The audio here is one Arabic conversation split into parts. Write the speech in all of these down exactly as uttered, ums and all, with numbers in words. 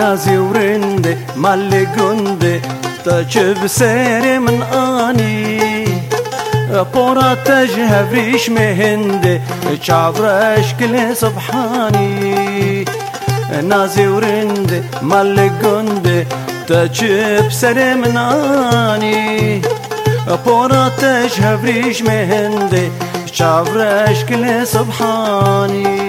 نازي ورندي مالي قندي تجب سيري من آني بورا تجهب ريش مهندي شعبرش كل سبحاني نازي ورندي مالي قندي تجب سيري من آني بورا تجهب ريش مهندي شعبرش كل سبحاني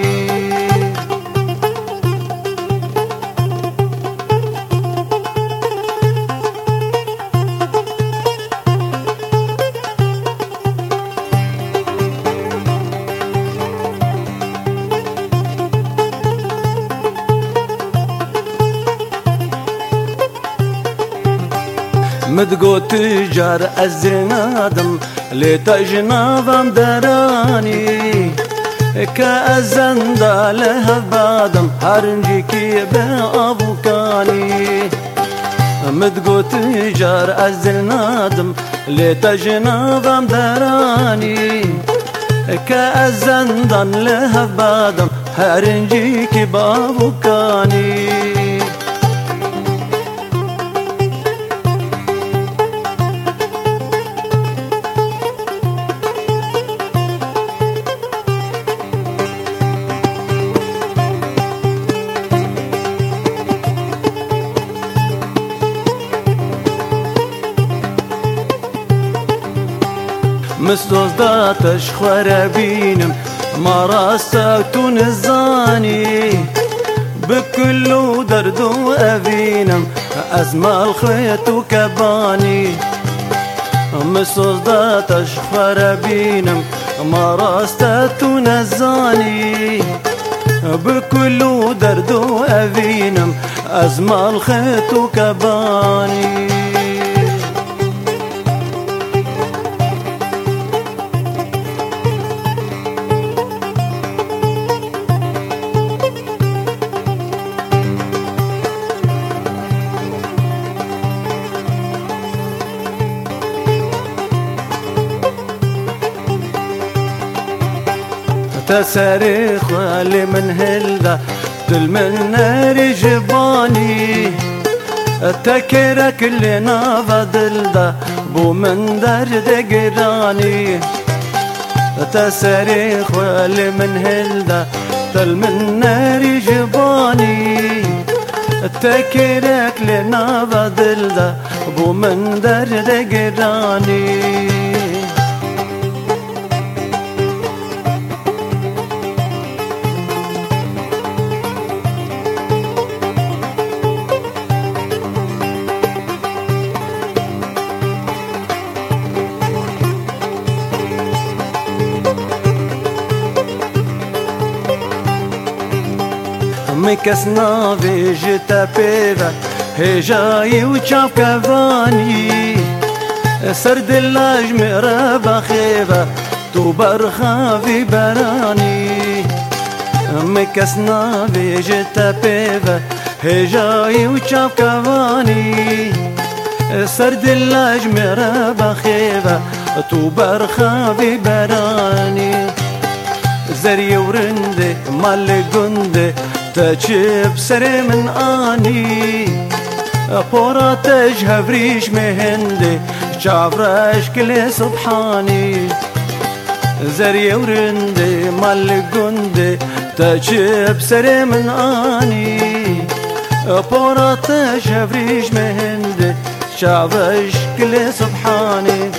مدقو تجار الزنادم لتجنابم دراني كأزندا له بادم هرنجي كي بأبوكاني مدقو تجار الزنادم لتجنابم دراني كأزندا له بادم هرنجي كي بأبوكاني مسلوز داتش خرابينم ما راستون الزاني بكل درد وأبينم أزمى الخيط وكباني مسلوز داتش خرابينم ما راستون الزاني بكل درد وأبينم أزمى الخيط وكباني تساري خالي من هلدا تل من نار جباني تكرك اللي نافدلدا بو من درد قراني تساري خالي من هلدا تل من نار جباني تكرك اللي نافدلدا بو من درد قراني مكسنا فيجتا بيفا هجاي وشاف كفاني سرد اللاج مرابا خيفا تو برخا في براني مكسنا فيجتا بيفا هجاي وشاف كفاني سرد اللاج مرابا خيفا تو برخا في براني زري ورندي مال قندي تجيب سري من آني بورا تجهب ريش مهندي شعبرش كل سبحاني زري ورندي مال قندي تجيب سري من آني بورا تجهب ريش مهندي شعبرش كل سبحاني